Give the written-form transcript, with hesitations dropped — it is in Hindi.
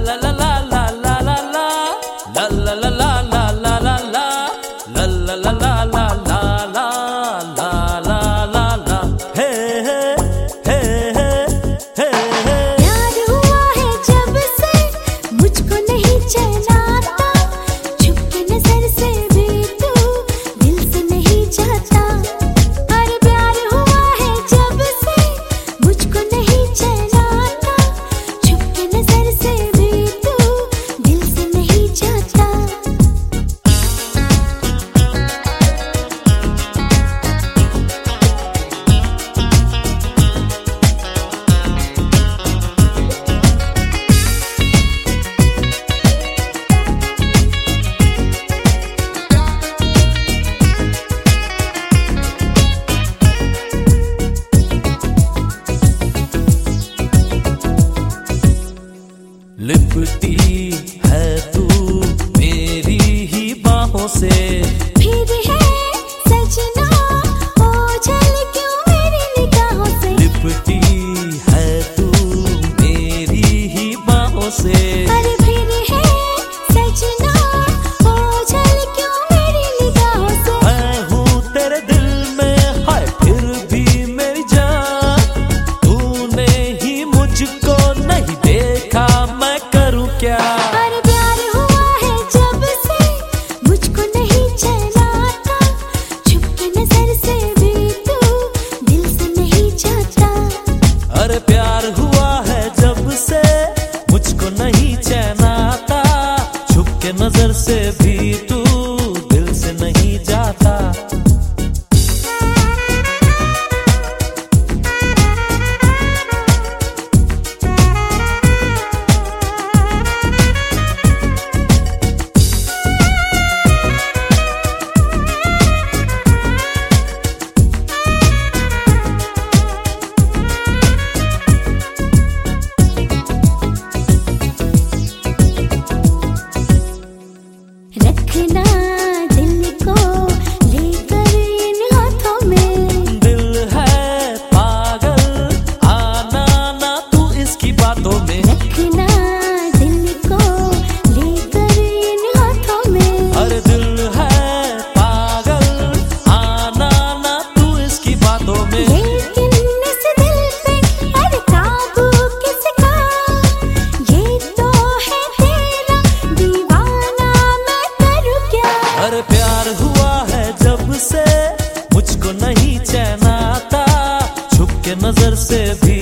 लिपटी है तू मेरी ही बाहों से, फिर है सजना ओझल क्यों मेरी निगाहों से। लिपटी है तू मेरी ही बाहों से, अरे फिर है सजना ओझल क्यों मेरी निगाहों से। मैं हूँ तेरे दिल में हाय फिर भी मेरी जान, तूने ही मुझको नहीं देखा मैं करूँ क्या। अरे प्यार हुआ है जब से मुझको नहीं चैन आता, छुप के नजर से भी तू दिल से नहीं जाता। अरे प्यार हुआ है जब से मुझको नहीं चैन आता, छुप के नजर से भी तू दिल से नहीं जाता। रखना दिल को लेकर इन हाथों में, दिल है पागल आना ना तू इसकी बातों में। रखना दिल को लेकर इन हाथों में। अरे दिल है पागल आना ना तू इसकी बातों में। लेकिन इस दिल पे अरे काबू किसका, ये तो है तेरा दीवाना, मैं करूँ क्या। अरे प्यार हुआ है जब से मुझको नहीं चैन आता, छुप के नजर से भी